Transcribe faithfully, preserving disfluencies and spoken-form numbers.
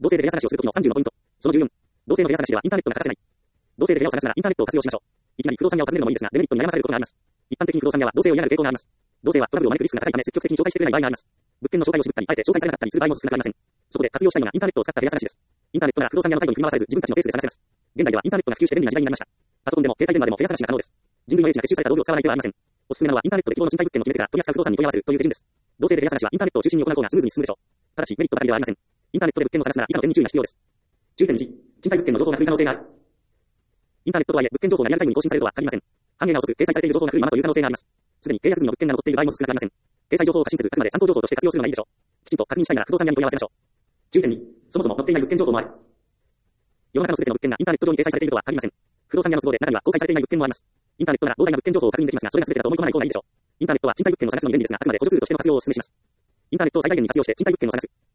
同性でレア探しをするときのさんじゅうのポイント。そのじゅうよん。同性のレア探しではインターネットが欠かせない。同性でレアを探すならインターネットを活用しましょう。いきなり不動産屋を訪ねるのもいいですが、デメリットに悩まされることがあります。一般的に不動産屋は同性を嫌がる傾向があります。同性はトラブルを招くリスクが高いため積極的に紹介してくれない場合があります。物件の紹介を渋ったり、あえて紹介されなかったりする場合も少なくありません。そこで活用したいのがインターネットを使ったレア探しです。インターネットなら不動産屋の態度に振り回されず自分たちのペースで探せます。現代ではインターネットが普及して便利な時代になりました。パソコンでも携帯電話でもレア探しが可能です。人類の英知が結集された道具を使わない手はありません。おすすめなのはインターネットで希望の賃貸物件を決めてから取り扱う不動産に問い合わせるという手順です。同性でレア探しはインターネットを中心に行う方がスムーズに進むでしょう。ただしメリットばかりではありません。インターネットで物件を探すなら以下の点に注意が必要です。注意点いち、賃貸物件の情報が古い可能性がある。インターネットとはいえ物件情報がリアルタイムに更新されるとは限りません。反映が遅く掲載されている情報が古いままという可能性があります。すでに契約済みの物件が残っている場合も少なくありません。掲載情報を過信せずあくまで参考情報として活用するのがいいでしょう。きちんと確認したいなら不動産屋に問い合わせましょう。注意点に、そもそも載っていない物件情報もある。世の中のすべての物件がインターネット上に掲載されているとは限りません。不動産屋の都合で中には公開されていない物件もあります。インターネットなら膨大な物件情報を確認できますが、それが全てだと思い込まない方がいいでしょう。インターネットは賃貸物件を探すのに便利ですが、あくまで補助ツールとしての活用をお勧めします。インターネットを最大限に活用して賃貸物件を探す。